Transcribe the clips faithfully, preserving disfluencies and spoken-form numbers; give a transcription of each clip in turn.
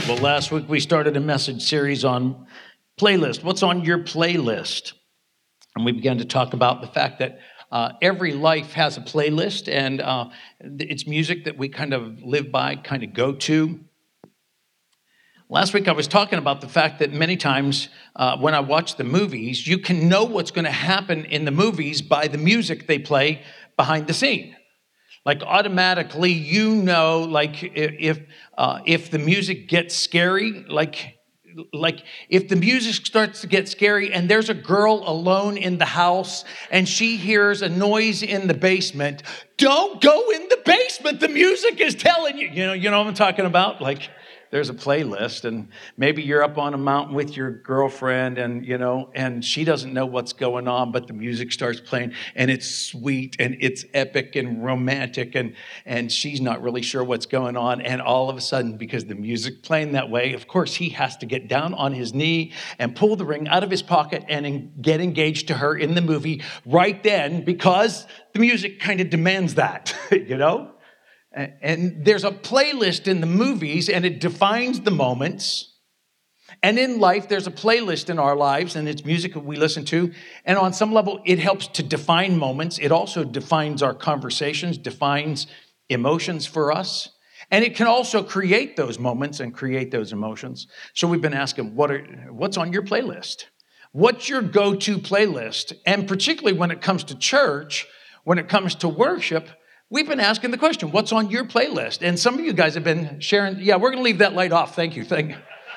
Well, last week we started a message series on playlist. What's on your playlist? And we began to talk about the fact that uh, every life has a playlist, and uh, it's music that we kind of live by, kind of go to. Last week I was talking about the fact that many times uh, when I watch the movies, you can know what's going to happen in the movies by the music they play behind the scene. Like automatically, you know, like if uh, if the music gets scary, like like if the music starts to get scary and there's a girl alone in the house and she hears a noise in the basement, don't go in the basement. The music is telling you, you know, you know what I'm talking about? Like there's a playlist, and maybe you're up on a mountain with your girlfriend, and you know, and she doesn't know what's going on, but the music starts playing, and it's sweet, and it's epic and romantic, and and she's not really sure what's going on, and all of a sudden, because the music's playing that way, of course, he has to get down on his knee and pull the ring out of his pocket and en- get engaged to her in the movie right then, because the music kind of demands that, you know. And there's a playlist in the movies, and it defines the moments. And in life, there's a playlist in our lives, and it's music that we listen to. And on some level, it helps to define moments. It also defines our conversations, defines emotions for us. And it can also create those moments and create those emotions. So we've been asking, what are, what's on your playlist? What's your go-to playlist? And particularly when it comes to church, when it comes to worship, we've been asking the question, what's on your playlist? And some of you guys have been sharing, yeah, we're going to leave that light off. Thank you. Thank you.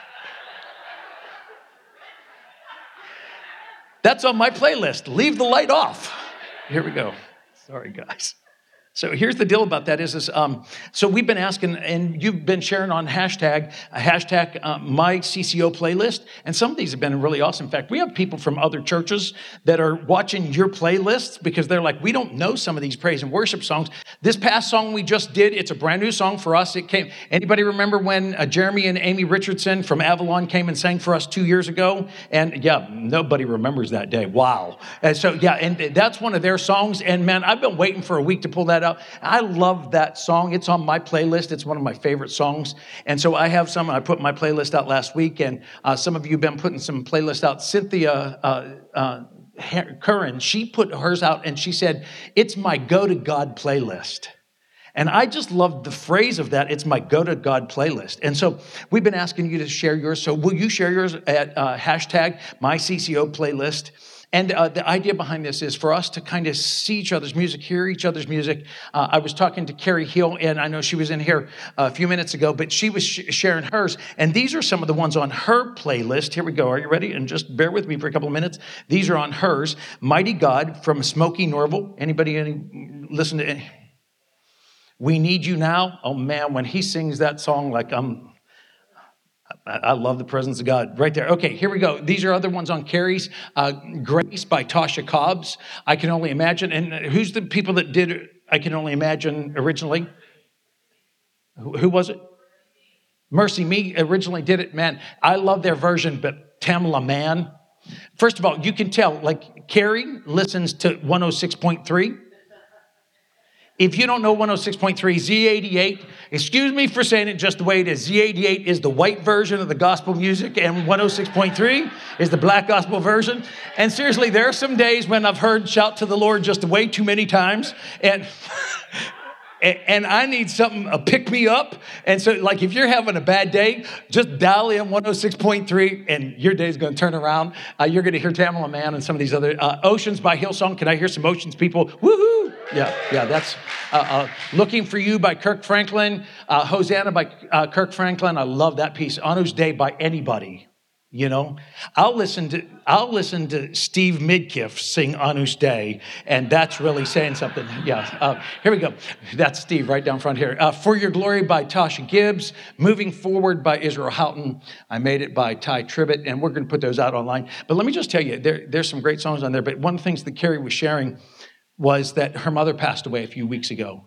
That's on my playlist. Leave the light off. Here we go. Sorry, guys. So here's the deal about that is, is um, so we've been asking, and you've been sharing on hashtag, uh, hashtag uh, my C C O playlist, and some of these have been really awesome. In fact, we have people from other churches that are watching your playlists because they're like, we don't know some of these praise and worship songs. This past song we just did, it's a brand new song for us. It came. Anybody remember when uh, Jeremy and Amy Richardson from Avalon came and sang for us two years ago? And yeah, nobody remembers that day. Wow. And so yeah, and that's one of their songs. And man, I've been waiting for a week to pull that out. I love that song. It's on my playlist. It's one of my favorite songs. And so I have some. I put my playlist out last week, and uh, some of you have been putting some playlists out. Cynthia uh, uh, Curran, she put hers out, and she said, it's my go-to-God playlist. And I just love the phrase of that. It's my go-to-God playlist. And so we've been asking you to share yours. So will you share yours at uh, hashtag my C C O playlist? And uh, the idea behind this is for us to kind of see each other's music, hear each other's music. Uh, I was talking to Carrie Hill, and I know she was in here a few minutes ago, but she was sh- sharing hers. And these are some of the ones on her playlist. Here we go. Are you ready? And just bear with me for a couple of minutes. These are on hers. Mighty God from Smokey Norval. Anybody any, listen to any? We Need You Now. Oh, man, when he sings that song, like I'm... I love the presence of God right there. Okay, here we go. These are other ones on Carrie's. Uh, Grace by Tasha Cobbs. I Can Only Imagine. And who's the people that did I Can Only Imagine originally? Who, who was it? Mercy Me originally did it. Man, I love their version, but Tamla Mann. First of all, you can tell, like, Carrie listens to one oh six point three. If you don't know one oh six point three, Z eighty-eight, excuse me for saying it just the way it is. Z eighty-eight is the white version of the gospel music, and one oh six point three is the black gospel version. And seriously, there are some days when I've heard Shout to the Lord just way too many times, and and I need something, a pick me up. And so, like, if you're having a bad day, just dial in one oh six point three, and your day's going to turn around. Uh, you're going to hear Tamala Mann and some of these other uh, Oceans by Hillsong. Can I hear some Oceans people? Woohoo! Yeah, yeah, that's uh, uh, Looking for You by Kirk Franklin. Uh, Hosanna by uh, Kirk Franklin. I love that piece. Anu's Day by anybody. You know, I'll listen to I'll listen to Steve Midkiff sing Anu's Day, and that's really saying something. Yeah, uh, here we go. That's Steve right down front here. Uh, For Your Glory by Tasha Gibbs. Moving Forward by Israel Houghton. I Made It by Ty Tribbett, and we're going to put those out online. But let me just tell you, there, there's some great songs on there. But one of the things that Carrie was sharing was that her mother passed away a few weeks ago,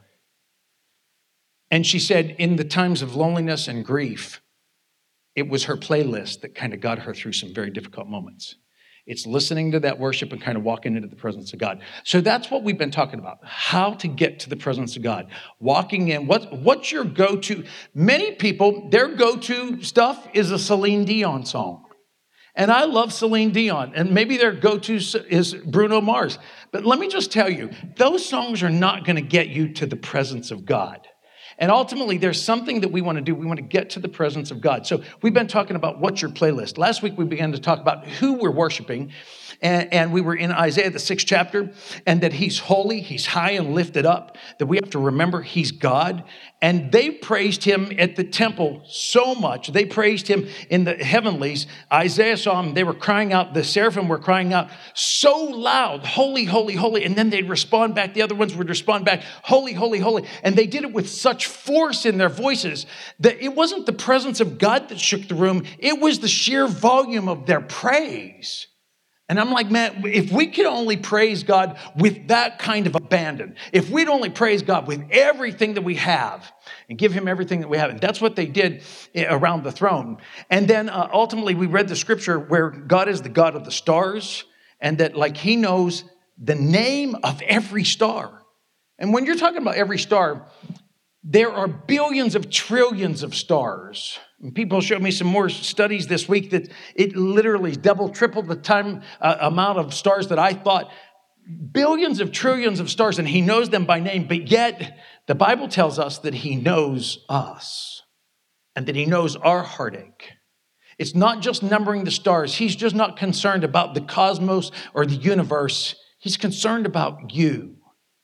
and she said, in the times of loneliness and grief, it was her playlist that kind of got her through some very difficult moments. It's listening to that worship and kind of walking into the presence of God. So that's what we've been talking about, how to get to the presence of God. Walking in, what, what's your go-to? Many people, their go-to stuff is a Celine Dion song. And I love Celine Dion, and maybe their go-to is Bruno Mars. But let me just tell you, those songs are not going to get you to the presence of God. And ultimately, there's something that we want to do. We want to get to the presence of God. So we've been talking about what's your playlist. Last week, we began to talk about who we're worshiping. And, and we were in Isaiah, the sixth chapter, and that he's holy, he's high and lifted up, that we have to remember he's God. And they praised him at the temple so much. They praised him in the heavenlies. Isaiah saw him. They were crying out. The seraphim were crying out so loud, holy, holy, holy. And then they'd respond back. The other ones would respond back, holy, holy, holy. And they did it with such force in their voices that it wasn't the presence of God that shook the room. It was the sheer volume of their praise. And I'm like, man, if we could only praise God with that kind of abandon, if we'd only praise God with everything that we have and give him everything that we have. And that's what they did around the throne. And then uh, ultimately we read the scripture where God is the God of the stars and that like he knows the name of every star. And when you're talking about every star, there are billions of trillions of stars. And people showed me some more studies this week that it literally double, triple the time uh, amount of stars that I thought. Billions of trillions of stars, and he knows them by name. But yet, the Bible tells us that he knows us and that he knows our heartache. It's not just numbering the stars. He's just not concerned about the cosmos or the universe. He's concerned about you.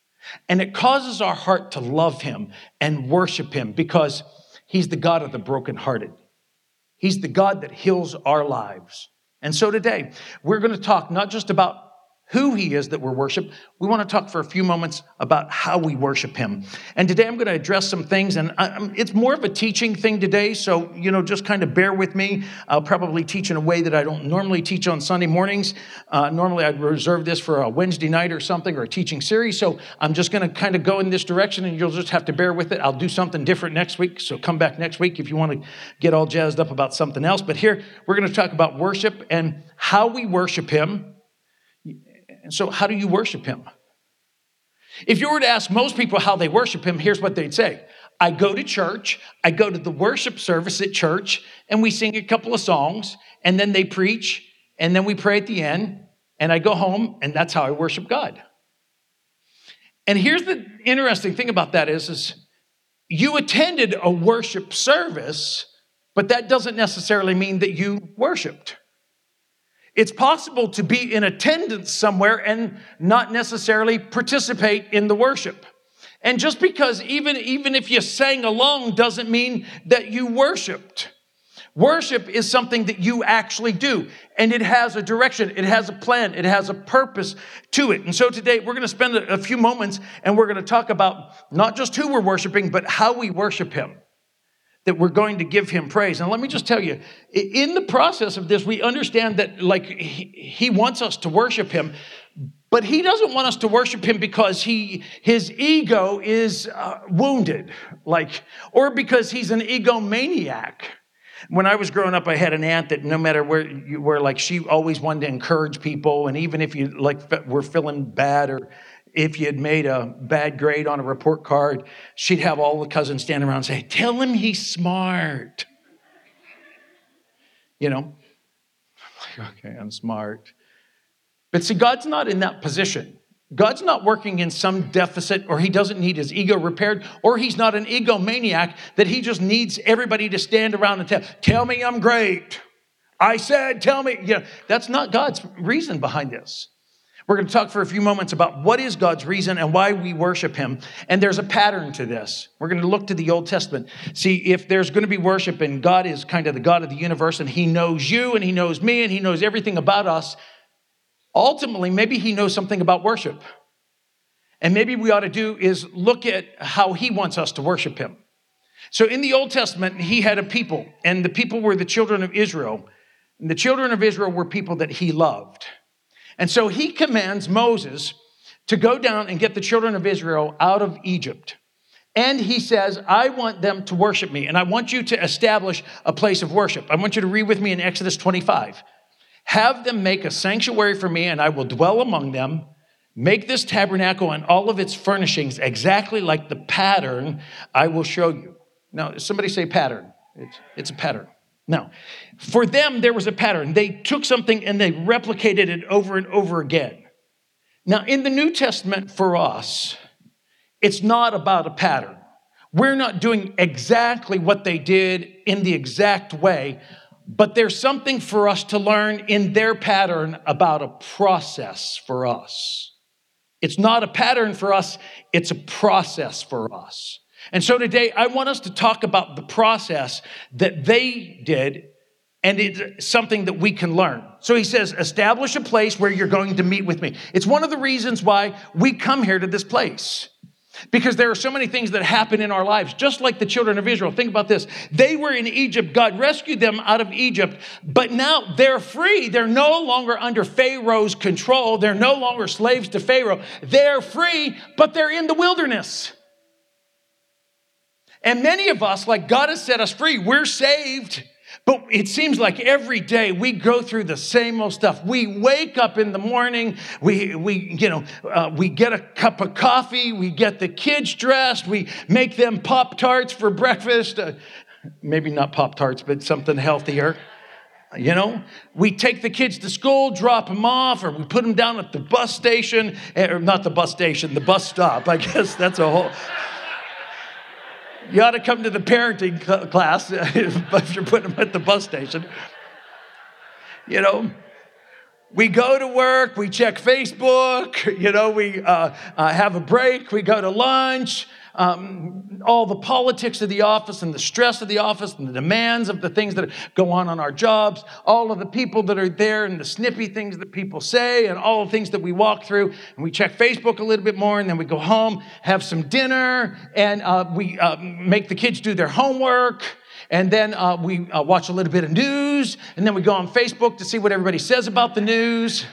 And it causes our heart to love him and worship him because he's the God of the brokenhearted. He's the God that heals our lives. And so today, we're going to talk not just about who he is that we're worship. We want to talk for a few moments about how we worship him. And today I'm going to address some things, and I, it's more of a teaching thing today, so, you know, just kind of bear with me. I'll probably teach in a way that I don't normally teach on Sunday mornings. Uh, normally I'd reserve this for a Wednesday night or something, or a teaching series, so I'm just going to kind of go in this direction, and you'll just have to bear with it. I'll do something different next week, so come back next week if you want to get all jazzed up about something else. But here, we're going to talk about worship and how we worship him. And so how do you worship him? If you were to ask most people how they worship him, here's what they'd say. I go to church, I go to the worship service at church, and we sing a couple of songs, and then they preach, and then we pray at the end, and I go home, and that's how I worship God. And here's the interesting thing about that is, is you attended a worship service, but that doesn't necessarily mean that you worshiped. It's possible to be in attendance somewhere and not necessarily participate in the worship. And just because even, even if you sang along doesn't mean that you worshiped. Worship is something that you actually do. And it has a direction. It has a plan. It has a purpose to it. And so today we're going to spend a, a few moments and we're going to talk about not just who we're worshiping, but how we worship him. That we're going to give him praise. And let me just tell you, in the process of this, we understand that like he, he wants us to worship him, but he doesn't want us to worship him because he his ego is uh, wounded, like, or because he's an egomaniac. When I was growing up, I had an aunt that no matter where you were, like she always wanted to encourage people, and even if you like were feeling bad or if you had made a bad grade on a report card, she'd have all the cousins stand around and say, tell him he's smart. You know, I'm like, okay, I'm smart. But see, God's not in that position. God's not working in some deficit, or he doesn't need his ego repaired, or he's not an egomaniac that he just needs everybody to stand around and tell, tell me I'm great. I said, tell me. You know, that's not God's reason behind this. We're going to talk for a few moments about what is God's reason and why we worship him. And there's a pattern to this. We're going to look to the Old Testament. See, if there's going to be worship and God is kind of the God of the universe and he knows you and he knows me and he knows everything about us, ultimately, maybe he knows something about worship. And maybe we ought to do is look at how he wants us to worship him. So in the Old Testament, he had a people, and the people were the children of Israel. And the children of Israel were people that he loved. And so he commands Moses to go down and get the children of Israel out of Egypt. And he says, I want them to worship me. And I want you to establish a place of worship. I want you to read with me in Exodus twenty-five. Have them make a sanctuary for me, and I will dwell among them. Make this tabernacle and all of its furnishings exactly like the pattern I will show you. Now, somebody say pattern. It's, it's a pattern. Now, for them, there was a pattern. They took something and they replicated it over and over again. Now, in the New Testament, for us, it's not about a pattern. We're not doing exactly what they did in the exact way, but there's something for us to learn in their pattern about a process for us. It's not a pattern for us, it's a process for us. And so today, I want us to talk about the process that they did, and it's something that we can learn. So he says, establish a place where you're going to meet with me. It's one of the reasons why we come here to this place. Because there are so many things that happen in our lives, just like the children of Israel. Think about this. They were in Egypt. God rescued them out of Egypt, but now they're free. They're no longer under Pharaoh's control. They're no longer slaves to Pharaoh. They're free, but they're in the wilderness. And many of us, like God has set us free, we're saved. But it seems like every day we go through the same old stuff. We wake up in the morning, we, we you know, uh, we get a cup of coffee, we get the kids dressed, we make them Pop-Tarts for breakfast. Uh, maybe not Pop-Tarts, but something healthier. You know, we take the kids to school, drop them off, or we put them down at the bus station, or not the bus station, the bus stop. I guess that's a whole... You ought to come to the parenting class if you're putting them at the bus station. You know, we go to work, we check Facebook, you know, we uh, uh, have a break, we go to lunch. Um, all the politics of the office and the stress of the office and the demands of the things that go on on our jobs, all of the people that are there and the snippy things that people say and all the things that we walk through. And we check Facebook a little bit more, and then we go home, have some dinner, and uh, we uh, make the kids do their homework. And then uh, we uh, watch a little bit of news, and then we go on Facebook to see what everybody says about the news.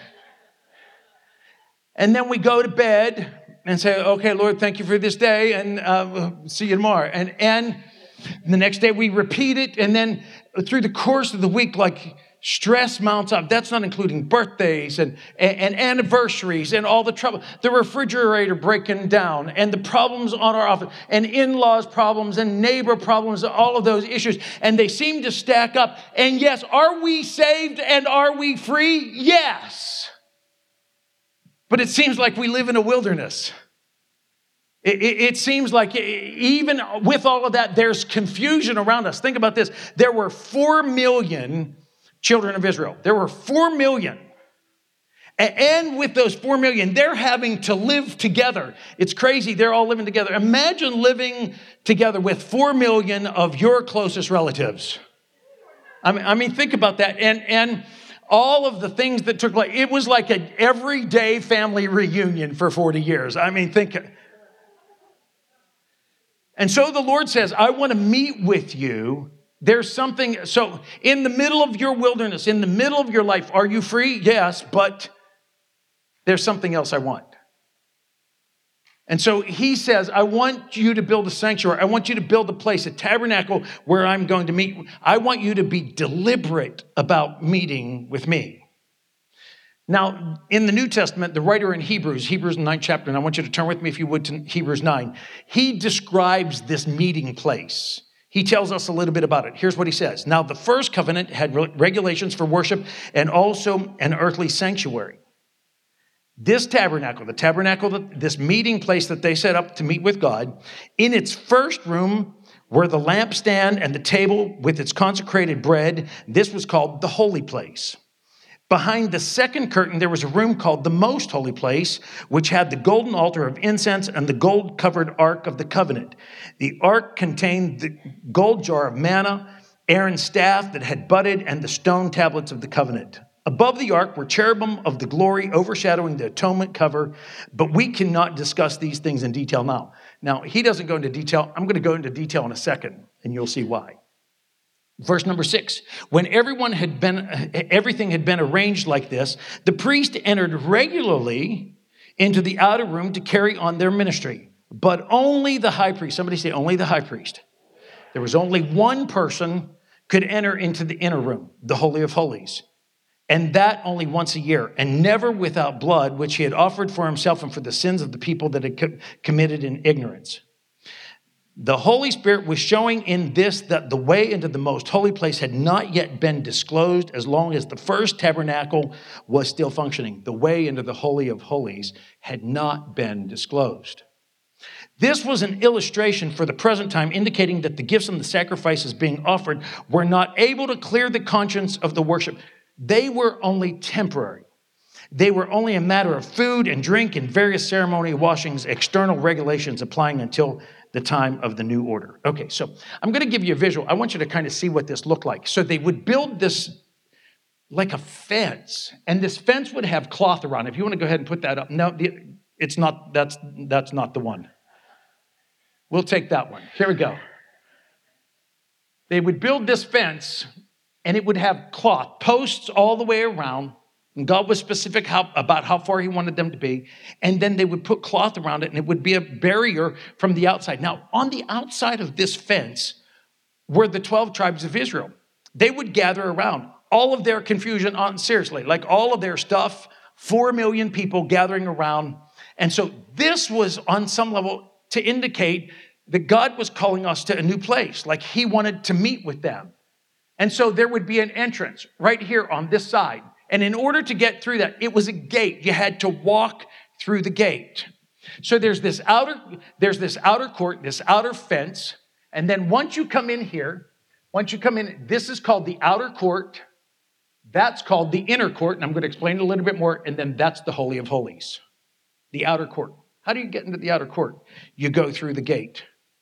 And then we go to bed and say, okay, Lord, thank you for this day, and uh, see you tomorrow. And and the next day we repeat it, and then through the course of the week, like stress mounts up. That's not including birthdays and, and, and anniversaries and all the trouble. The refrigerator breaking down and the problems on our office and in-laws problems and neighbor problems, all of those issues. And they seem to stack up. And yes, are we saved and are we free? Yes. But it seems like we live in a wilderness. It, it, it seems like even with all of that, there's confusion around us. Think about this. There were four million children of Israel. There were four million. And with those four million, they're having to live together. It's crazy. They're all living together. Imagine living together with four million of your closest relatives. I mean, I mean think about that. And, and all of the things that took place. It was like an everyday family reunion for forty years. I mean, think. And so the Lord says, I want to meet with you. There's something. So in the middle of your wilderness, in the middle of your life, are you free? Yes, but there's something else I want. And so he says, I want you to build a sanctuary. I want you to build a place, a tabernacle where I'm going to meet. I want you to be deliberate about meeting with me. Now, in the New Testament, the writer in Hebrews, Hebrews ninth chapter, and I want you to turn with me if you would to Hebrews nine. He describes this meeting place. He tells us a little bit about it. Here's what he says. Now, the first covenant had regulations for worship and also an earthly sanctuary. This tabernacle, the tabernacle, this meeting place that they set up to meet with God, in its first room were the lampstand and the table with its consecrated bread. This was called the holy place. Behind the second curtain, there was a room called the most holy place, which had the golden altar of incense and the gold-covered ark of the covenant. The ark contained the gold jar of manna, Aaron's staff that had budded, and the stone tablets of the covenant. Above the ark were cherubim of the glory overshadowing the atonement cover, but we cannot discuss these things in detail now. Now, he doesn't go into detail. I'm going to go into detail in a second, and you'll see why. Verse number six, when everyone had been, everything had been arranged like this, the priest entered regularly into the outer room to carry on their ministry. But only the high priest, somebody say only the high priest. There was only one person could enter into the inner room, the Holy of Holies. and that only once a year, and never without blood, which he had offered for himself and for the sins of the people that had co- committed in ignorance. The Holy Spirit was showing in this that the way into the most holy place had not yet been disclosed as long as the first tabernacle was still functioning. The way into the Holy of Holies had not been disclosed. This was an illustration for the present time, indicating that the gifts and the sacrifices being offered were not able to clear the conscience of the worship. They were only temporary. They were only a matter of food and drink and various ceremonial washings, external regulations applying until the time of the new order. Okay, so I'm going to give you a visual. I want you to kind of see what this looked like. So they would build this like a fence, and this fence would have cloth around it. If you want to go ahead and put that up. No, it's not, that's, that's not the one. We'll take that one. Here we go. They would build this fence, and it would have cloth, posts all the way around. And God was specific how, about how far he wanted them to be. And then they would put cloth around it, and it would be a barrier from the outside. Now, on the outside of this fence were the twelve tribes of Israel. They would gather around. All of their confusion, on seriously, like all of their stuff, four million people gathering around. And so this was on some level to indicate that God was calling us to a new place, like he wanted to meet with them. And so there would be an entrance right here on this side. And in order to get through that, it was a gate. You had to walk through the gate. So there's this outer, there's this outer court, this outer fence. And then once you come in here, once you come in, this is called the outer court. That's called the inner court. And I'm going to explain it a little bit more. And then that's the Holy of Holies, the outer court. How do you get into the outer court? You go through the gate.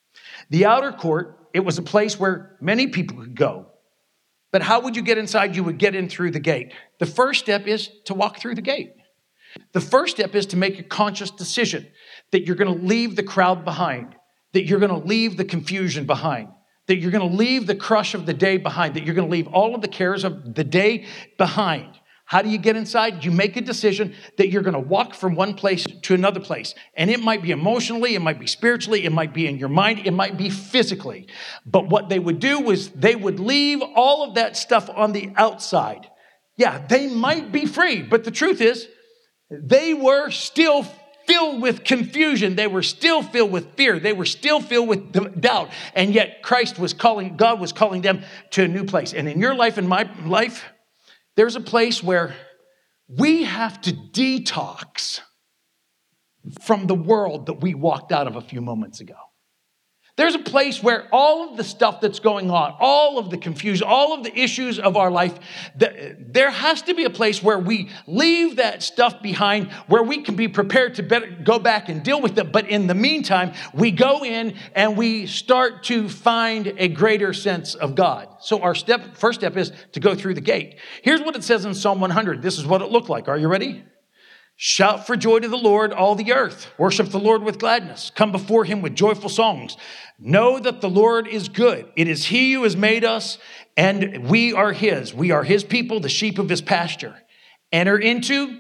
The outer court, it was a place where many people could go. But how would you get inside? You would get in through the gate. The first step is to walk through the gate. The first step is to make a conscious decision that you're going to leave the crowd behind, that you're going to leave the confusion behind, that you're going to leave the crush of the day behind, that you're going to leave all of the cares of the day behind. How do you get inside? You make a decision that you're going to walk from one place to another place. And it might be emotionally, it might be spiritually, it might be in your mind, it might be physically. But what they would do was they would leave all of that stuff on the outside. Yeah, they might be free, but the truth is, they were still filled with confusion. They were still filled with fear. They were still filled with doubt. And yet Christ was calling, God was calling them to a new place. And in your life and my life, there's a place where we have to detox from the world that we walked out of a few moments ago. There's a place where all of the stuff that's going on, all of the confusion, all of the issues of our life, there has to be a place where we leave that stuff behind, where we can be prepared to better go back and deal with it. But in the meantime, we go in and we start to find a greater sense of God. So our step, first step is to go through the gate. Here's what it says in Psalm one hundred. This is what it looked like. Are you ready? Shout for joy to the Lord, all the earth. Worship the Lord with gladness. Come before him with joyful songs. Know that the Lord is good. It is he who has made us, and we are his. We are his people, the sheep of his pasture. Enter into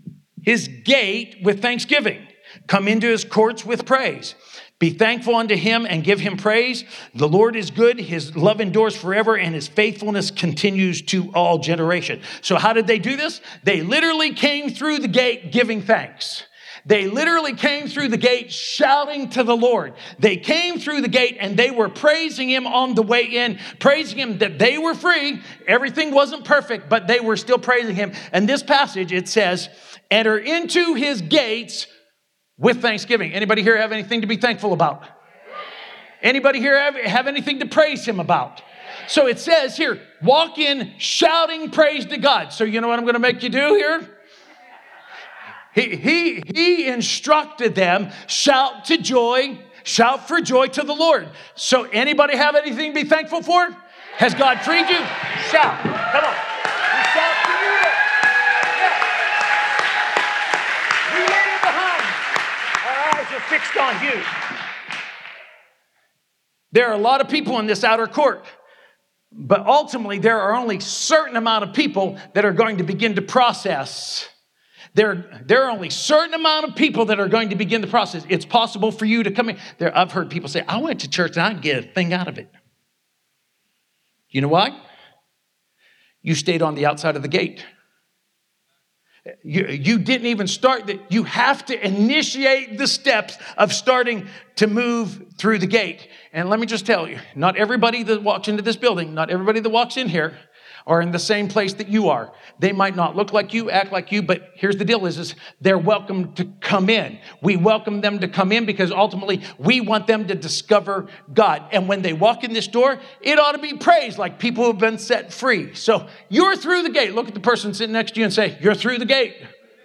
his gate with thanksgiving. Come into his courts with praise. Be thankful unto him and give him praise. The Lord is good. His love endures forever, and his faithfulness continues to all generation. So how did they do this? They literally came through the gate giving thanks. They literally came through the gate shouting to the Lord. They came through the gate and they were praising him on the way in, praising him that they were free. Everything wasn't perfect, but they were still praising him. And this passage, it says, enter into his gates with thanksgiving. Anybody here have anything to be thankful about? Anybody here have, have anything to praise him about? So it says here, walk in shouting praise to God. So you know what I'm going to make you do here? He, he, he instructed them, shout to joy, shout for joy to the Lord. So anybody have anything to be thankful for? Has God freed you? Shout. Come on. We shout to you. Yeah. We leave it behind. Our eyes are fixed on you. There are a lot of people in this outer court, but ultimately there are only a certain amount of people that are going to begin to process. There, there are only a certain amount of people that are going to begin the process. It's possible for you to come in. There, I've heard people say, I went to church and I didn't get a thing out of it. You know why? You stayed on the outside of the gate. You, you didn't even start that. You have to initiate the steps of starting to move through the gate. And let me just tell you, not everybody that walks into this building, not everybody that walks in here are in the same place that you are. They might not look like you, act like you, but here's the deal is, is they're welcome to come in. We welcome them to come in because ultimately we want them to discover God. And when they walk in this door, it ought to be praised like people who have been set free. So you're through the gate. Look at the person sitting next to you and say, you're through the gate.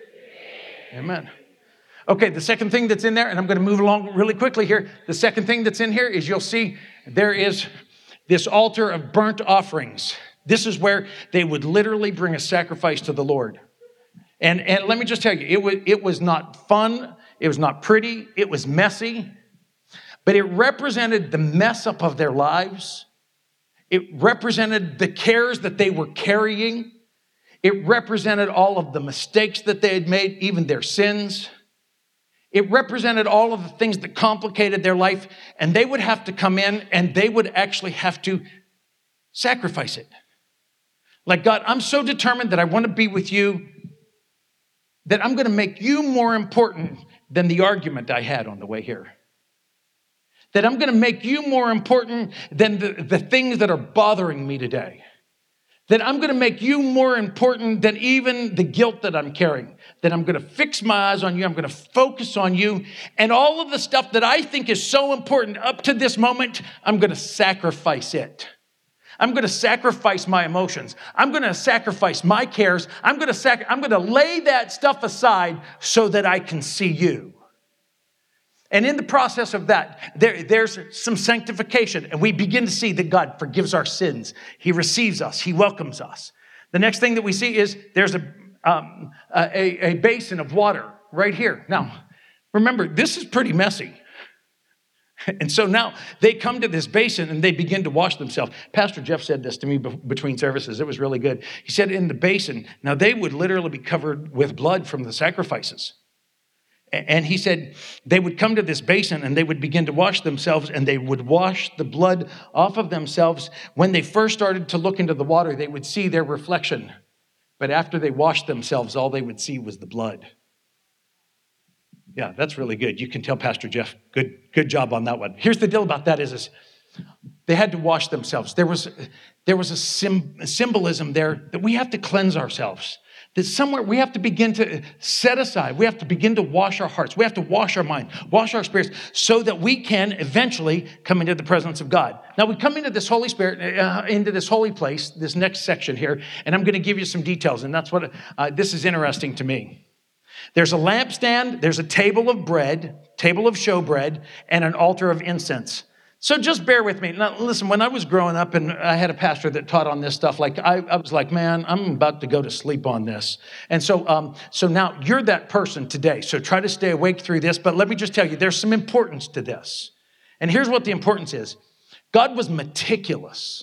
Amen. Okay, the second thing that's in there, and I'm going to move along really quickly here. The second thing that's in here is you'll see there is this altar of burnt offerings. This is where they would literally bring a sacrifice to the Lord. And, and let me just tell you, it was, it was not fun. It was not pretty. It was messy. But it represented the mess up of their lives. It represented the cares that they were carrying. It represented all of the mistakes that they had made, even their sins. It represented all of the things that complicated their life. And they would have to come in and they would actually have to sacrifice it. Like, God, I'm so determined that I want to be with you that I'm going to make you more important than the argument I had on the way here. That I'm going to make you more important than the, the things that are bothering me today. That I'm going to make you more important than even the guilt that I'm carrying. That I'm going to fix my eyes on you. I'm going to focus on you. And all of the stuff that I think is so important up to this moment, I'm going to sacrifice it. I'm going to sacrifice my emotions. I'm going to sacrifice my cares. I'm going to sac- I'm going to lay that stuff aside so that I can see you. And in the process of that, there, there's some sanctification. And we begin to see that God forgives our sins. He receives us. He welcomes us. The next thing that we see is there's a, um, a, a basin of water right here. Now, remember, this is pretty messy. And so now they come to this basin and they begin to wash themselves. Pastor Jeff said this to me be- between services. It was really good. He said in the basin, now they would literally be covered with blood from the sacrifices. And he said they would come to this basin and they would begin to wash themselves and they would wash the blood off of themselves. When they first started to look into the water, they would see their reflection. But after they washed themselves, all they would see was the blood. Yeah, that's really good. You can tell Pastor Jeff, good, good job on that one. Here's the deal about that is, is they had to wash themselves. There was, there was a, sim, a symbolism there that we have to cleanse ourselves. That somewhere we have to begin to set aside. We have to begin to wash our hearts. We have to wash our mind, wash our spirits so that we can eventually come into the presence of God. Now we come into this Holy Spirit, uh, into this holy place, this next section here, and I'm going to give you some details. And that's what, uh, this is interesting to me. There's a lampstand, there's a table of bread, table of showbread, and an altar of incense. So just bear with me. Now, listen, when I was growing up and I had a pastor that taught on this stuff, like I, I was like, man, I'm about to go to sleep on this. And so, um, so now you're that person today. So try to stay awake through this. But let me just tell you, there's some importance to this. And here's what the importance is. God was meticulous.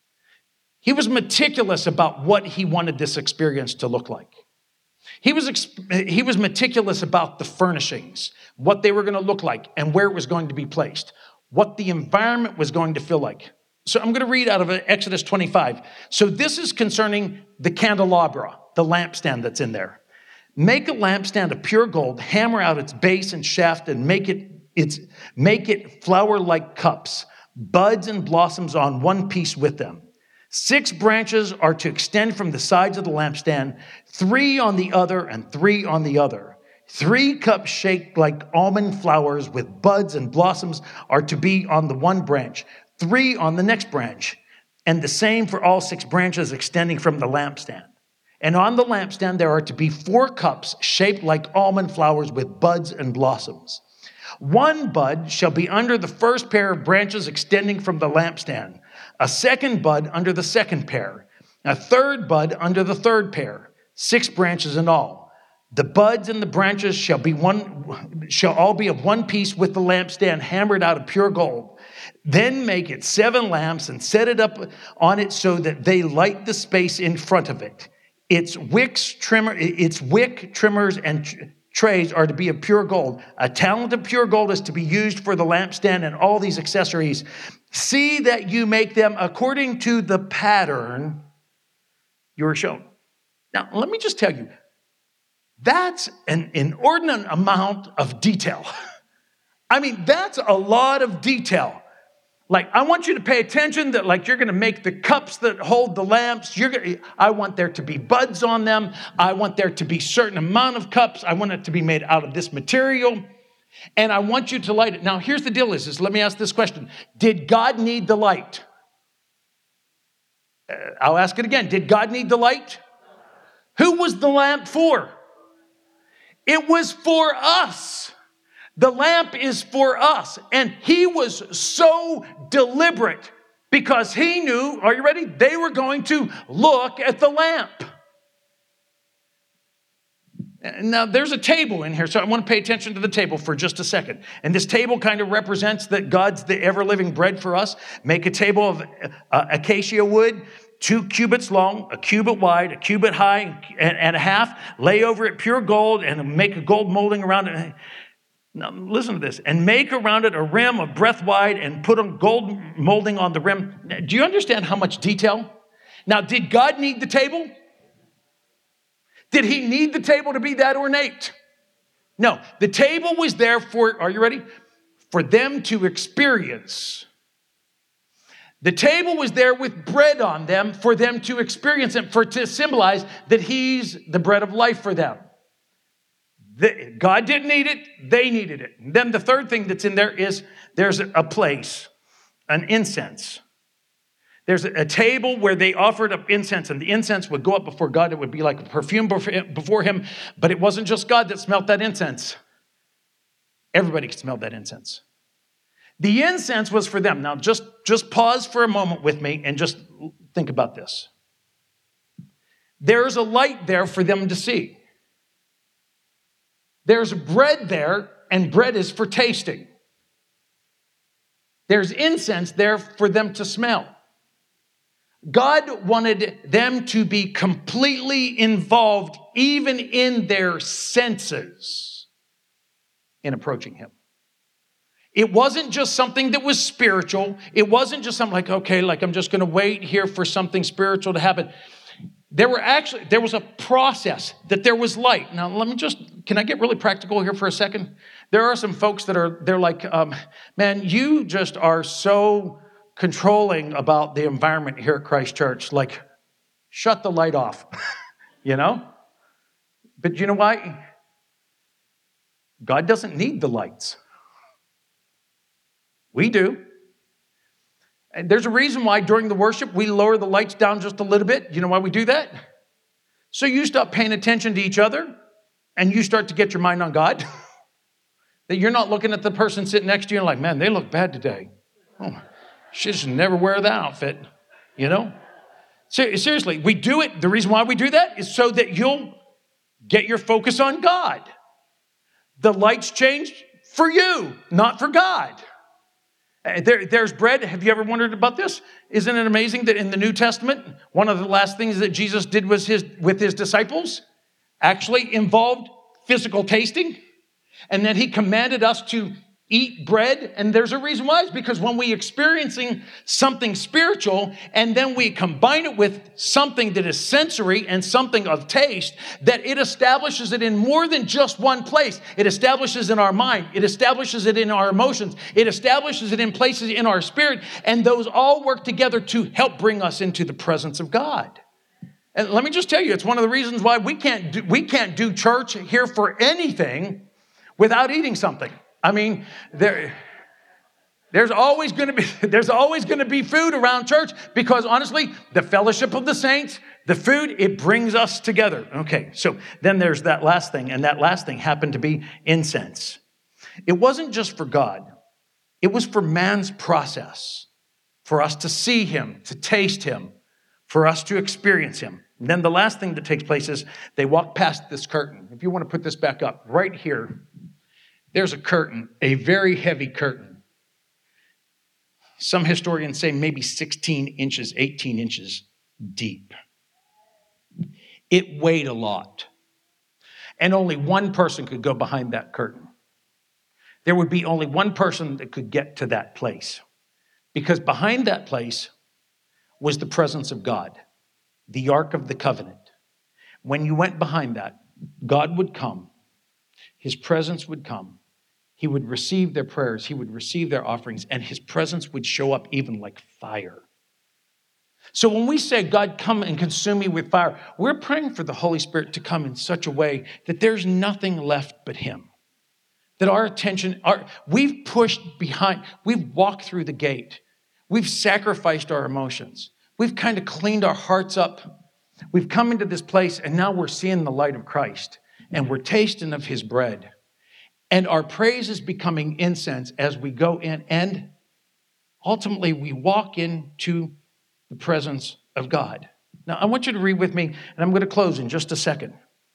He was meticulous about what he wanted this experience to look like. He was, he was meticulous about the furnishings, what they were going to look like and where it was going to be placed, what the environment was going to feel like. So I'm going to read out of Exodus twenty-five. So this is concerning the candelabra, the lampstand that's in there. Make a lampstand of pure gold, hammer out its base and shaft and make it, its, make it flower-like cups, buds and blossoms on one piece with them. Six branches are to extend from the sides of the lampstand, three on the other and three on the other. Three cups shaped like almond flowers with buds and blossoms are to be on the one branch, three on the next branch, and the same for all six branches extending from the lampstand. And on the lampstand there are to be four cups shaped like almond flowers with buds and blossoms. One bud shall be under the first pair of branches extending from the lampstand, a second bud under the second pair, a third bud under the third pair, six branches in all. The buds and the branches shall be one, shall all be of one piece with the lampstand hammered out of pure gold. Then make it seven lamps and set it up on it so that they light the space in front of it. Its wicks, trimmer, its wick, trimmers, and tr- trays are to be of pure gold. A talent of pure gold is to be used for the lampstand and all these accessories. See that you make them according to the pattern you are shown. Now, let me just tell you, That's an inordinate amount of detail. I mean, that's a lot of detail. Like, I want you to pay attention that, like, you're going to make the cups that hold the lamps. You're going to, I want there to be buds on them. I want there to be certain amount of cups. I want it to be made out of this material. And I want you to light it. Now, here's the deal is, is let me ask this question. Did God need the light? Uh, I'll ask it again. Did God need the light? Who was the lamp for? It was for us. The lamp is for us. And he was so deliberate because he knew, are you ready? They were going to look at the lamp. Now, there's a table in here, so I want to pay attention to the table for just a second. And this table kind of represents that God's the ever-living bread for us. Make a table of uh, acacia wood, two cubits long, a cubit wide, a cubit high, and, and a half. Lay over it pure gold and make a gold molding around it. Now, listen to this. And make around it a rim of breadth wide and put a gold molding on the rim. Do you understand how much detail? Now, did God need the table? Did he need the table to be that ornate? No. The table was there for, are you ready? For them to experience. The table was there with bread on them for them to experience it, for to symbolize that he's the bread of life for them. The, God didn't need it, they needed it. And then the third thing that's in there is there's a place, an incense. There's a table where they offered up incense, and the incense would go up before God. It would be like a perfume before him, but it wasn't just God that smelled that incense. Everybody could smell that incense. The incense was for them. Now, just, just pause for a moment with me and just think about this. There's a light there for them to see. There's bread there, and bread is for tasting. There's incense there for them to smell. God wanted them to be completely involved, even in their senses, in approaching him. It wasn't just something that was spiritual. It wasn't just something like, okay, like I'm just going to wait here for something spiritual to happen. There were actually, there was a process that there was light. Now, let me just, can I get really practical here for a second? There are some folks that are, they're like, um, man, you just are so controlling about the environment here at Christ Church. Like, shut the light off, you know? But you know why? God doesn't need the lights. We do. And there's a reason why during the worship we lower the lights down just a little bit. You know why we do that? So you stop paying attention to each other and you start to get your mind on God. That you're not looking at the person sitting next to you and like, man, they look bad today. Oh, she should never wear that outfit, you know? Seriously, we do it. The reason why we do that is so that you'll get your focus on God. The lights changed for you, not for God. There, there's bread. Have you ever wondered about this? Isn't it amazing that in the New Testament, one of the last things that Jesus did was his, with his disciples actually involved physical tasting, and that he commanded us to eat bread. And there's a reason why. It's because when we experiencing something spiritual and then we combine it with something that is sensory and something of taste, that it establishes it in more than just one place. It establishes in our mind. It establishes it in our emotions. It establishes it in places in our spirit. And those all work together to help bring us into the presence of God. And let me just tell you, it's one of the reasons why we can't do, we can't do church here for anything without eating something. I mean, there, there's always going to be there's always going to be food around church because honestly, the fellowship of the saints, the food, it brings us together. Okay, so then there's that last thing, and that last thing happened to be incense. It wasn't just for God. It was for man's process, for us to see him, to taste him, for us to experience him. And then the last thing that takes place is they walk past this curtain. If you want to put this back up, right here, there's a curtain, a very heavy curtain. Some historians say maybe sixteen inches, eighteen inches deep. It weighed a lot. And only one person could go behind that curtain. There would be only one person that could get to that place. Because behind that place was the presence of God, the Ark of the Covenant. When you went behind that, God would come. His presence would come. He would receive their prayers. He would receive their offerings, and his presence would show up even like fire. So when we say, God, come and consume me with fire, we're praying for the Holy Spirit to come in such a way that there's nothing left but him. That our attention, our, we've pushed behind, we've walked through the gate. We've sacrificed our emotions. We've kind of cleaned our hearts up. We've come into this place, and now we're seeing the light of Christ, and we're tasting of his bread. And our praise is becoming incense as we go in, and ultimately we walk into the presence of God. Now, I want you to read with me, and I'm going to close in just a second.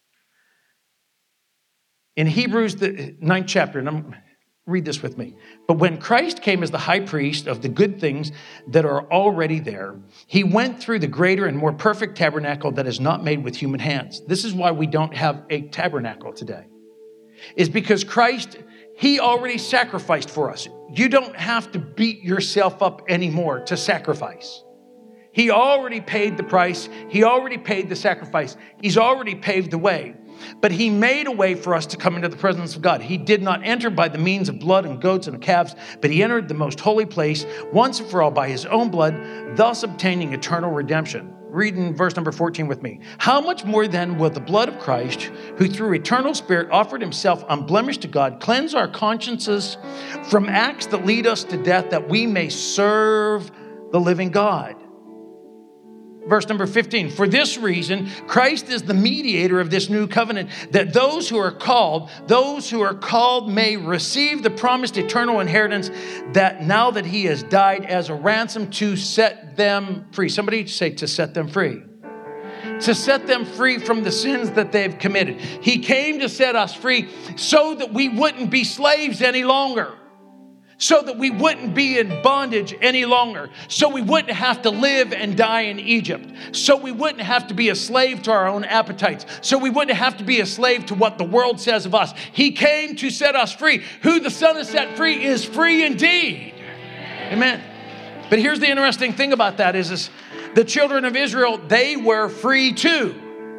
In Hebrews, the ninth chapter, and I'm, read this with me. But when Christ came as the high priest of the good things that are already there, he went through the greater and more perfect tabernacle that is not made with human hands. This is why we don't have a tabernacle today. Is because Christ, he already sacrificed for us. You don't have to beat yourself up anymore to sacrifice. He already paid the price. He already paid the sacrifice. He's already paved the way. But he made a way for us to come into the presence of God. He did not enter by the means of blood and goats and calves, but he entered the most holy place once and for all by his own blood, thus obtaining eternal redemption. Read in verse number fourteen with me. How much more then will the blood of Christ, who through eternal spirit offered himself unblemished to God, cleanse our consciences from acts that lead us to death, that we may serve the living God? Verse number fifteen, for this reason, Christ is the mediator of this new covenant, that those who are called, those who are called may receive the promised eternal inheritance, that now that he has died as a ransom to set them free. Somebody say to set them free. To set them free from the sins that they've committed. He came to set us free so that we wouldn't be slaves any longer. So that we wouldn't be in bondage any longer. So we wouldn't have to live and die in Egypt. So we wouldn't have to be a slave to our own appetites. So we wouldn't have to be a slave to what the world says of us. He came to set us free. Who the Son has set free is free indeed. Amen. But here's the interesting thing about that is, is the children of Israel, they were free too.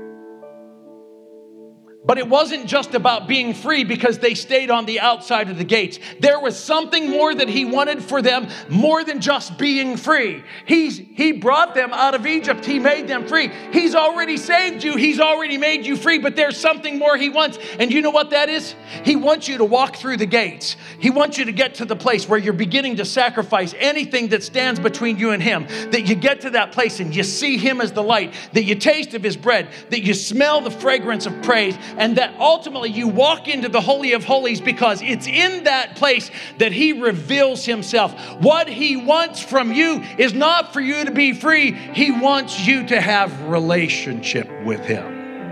But it wasn't just about being free because they stayed on the outside of the gates. There was something more that he wanted for them, more than just being free. He's, he brought them out of Egypt. He made them free. He's already saved you. He's already made you free, but there's something more he wants. And you know what that is? He wants you to walk through the gates. He wants you to get to the place where you're beginning to sacrifice anything that stands between you and him. That you get to that place and you see him as the light. That you taste of his bread. That you smell the fragrance of praise. And that ultimately you walk into the Holy of Holies, because it's in that place that he reveals himself. What he wants from you is not for you to be free. He wants you to have relationship with him.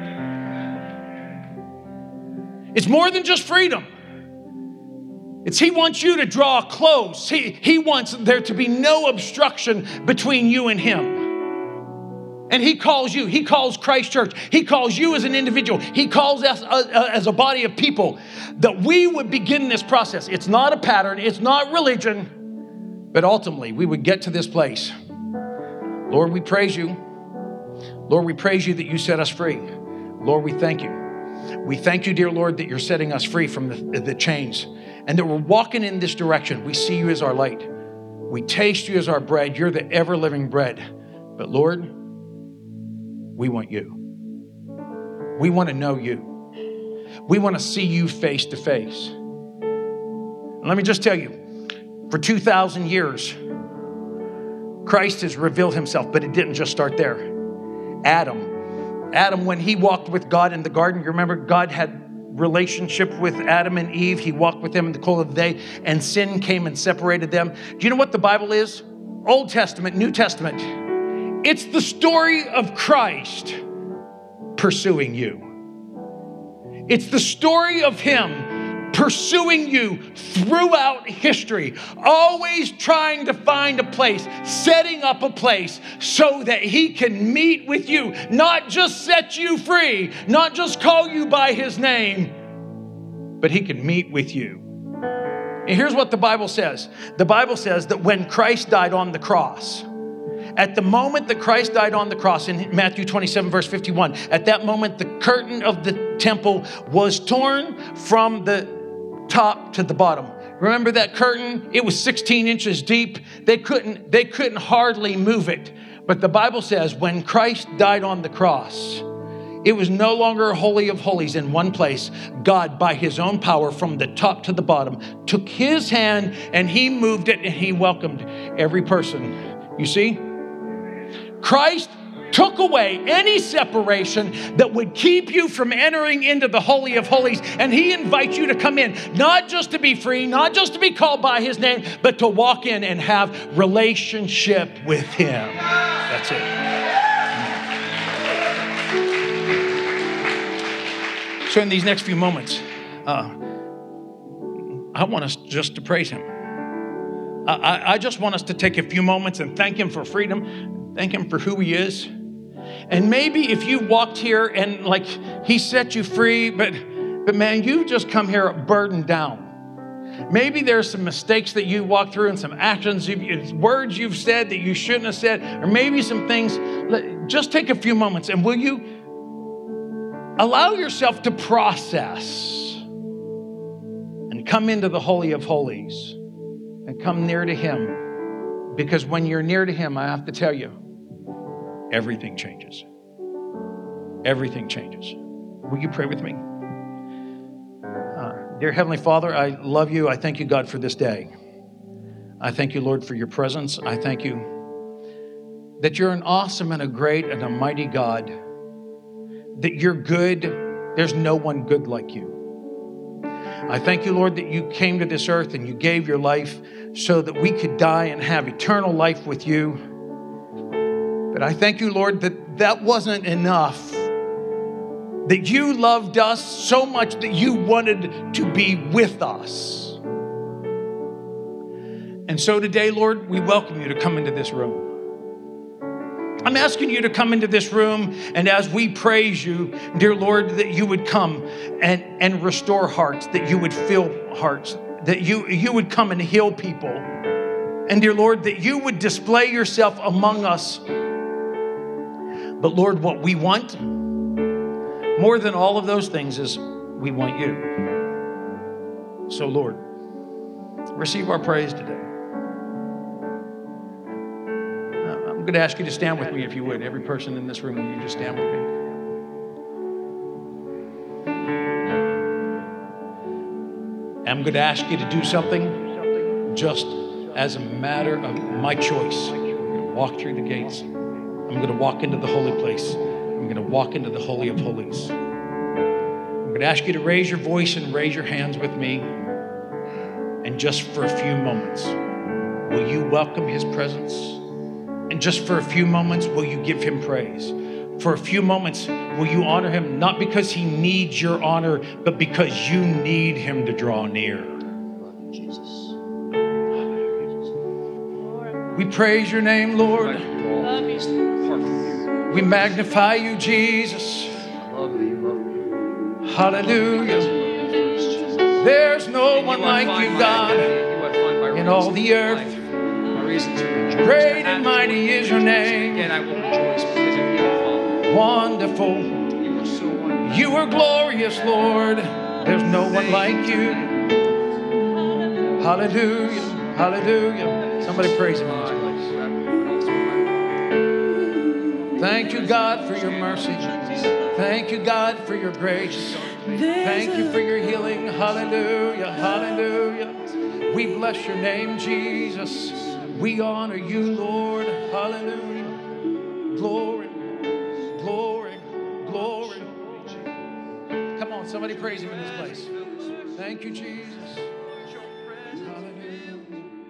It's more than just freedom. It's he wants you to draw close. He, he wants there to be no obstruction between you and him. And he calls you, he calls Christ Church, he calls you as an individual, he calls us uh, as a body of people, that we would begin this process. It's not a pattern, it's not religion, but ultimately we would get to this place. Lord, we praise you. Lord, we praise you that you set us free. Lord, we thank you. We thank you, dear Lord, that you're setting us free from the, the chains, and that we're walking in this direction. We see you as our light. We taste you as our bread. You're the ever-living bread. But Lord, we want you. We want to know you. We want to see you face to face. And let me just tell you, for two thousand years, Christ has revealed himself, but it didn't just start there. Adam, Adam, when he walked with God in the garden, you remember God had relationship with Adam and Eve. He walked with them in the cool of the day, and sin came and separated them. Do you know what the Bible is? Old Testament, New Testament. It's the story of Christ pursuing you. It's the story of him pursuing you throughout history, always trying to find a place, setting up a place so that he can meet with you, not just set you free, not just call you by his name, but he can meet with you. And here's what the Bible says. The Bible says that when Christ died on the cross, At the moment that Christ died on the cross, in Matthew twenty-seven, verse fifty-one, at that moment, the curtain of the temple was torn from the top to the bottom. Remember that curtain? It was sixteen inches deep. They couldn't, they couldn't hardly move it. But the Bible says when Christ died on the cross, it was no longer a holy of holies in one place. God, by his own power, from the top to the bottom, took his hand and he moved it and he welcomed every person. You see? Christ took away any separation that would keep you from entering into the Holy of Holies. And he invites you to come in, not just to be free, not just to be called by his name, but to walk in and have relationship with him. That's it. So in these next few moments, uh, I want us just to praise him. I, I just want us to take a few moments and thank him for freedom, thank him for who he is. And maybe if you walked here and like he set you free, but but man, you just come here burdened down. Maybe there's some mistakes that you walked through and some actions, you've, words you've said that you shouldn't have said, or maybe some things. Just take a few moments and will you allow yourself to process and come into the Holy of Holies and come near to him. Because when you're near to him, I have to tell you, everything changes. Everything changes. Will you pray with me? Uh, dear Heavenly Father, I love you. I thank you, God, for this day. I thank you, Lord, for your presence. I thank you that you're an awesome and a great and a mighty God, that you're good. There's no one good like you. I thank you, Lord, that you came to this earth and you gave your life so that we could die and have eternal life with you. But I thank you, Lord, that that wasn't enough. That you loved us so much that you wanted to be with us. And so today, Lord, we welcome you to come into this room. I'm asking you to come into this room, and as we praise you, dear Lord, that you would come and, and restore hearts, that you would fill hearts, that you, you would come and heal people. And dear Lord, that you would display yourself among us. But Lord, what we want more than all of those things is we want you. So Lord, receive our praise today. I'm going to ask you to stand with me if you would. Every person in this room, will you just stand with me? I'm going to ask you to do something just as a matter of my choice. I'm going to walk through the gates. I'm going to walk into the holy place. I'm going to walk into the Holy of Holies. I'm going to ask you to raise your voice and raise your hands with me. And just for a few moments, will you welcome his presence? And just for a few moments, will you give him praise? For a few moments, will you honor him? Not because he needs your honor, but because you need him to draw near. Jesus. We praise your name, Lord. We magnify you, Jesus. Hallelujah. There's no one like you, God, in all the earth. Great and mighty is your name. And I will rejoice because of you, Father. Wonderful. You are so wonderful. You are glorious, Lord. There's no one like you. Hallelujah. Hallelujah. Somebody praise him in this place. Thank you, God, for your mercy. Thank you, God, for your grace. Thank you for your healing. Hallelujah. Hallelujah. We bless your name, Jesus. We honor you, Lord. Hallelujah. Glory, glory, glory. Come on, somebody praise him in this place. Thank you, Jesus. Hallelujah.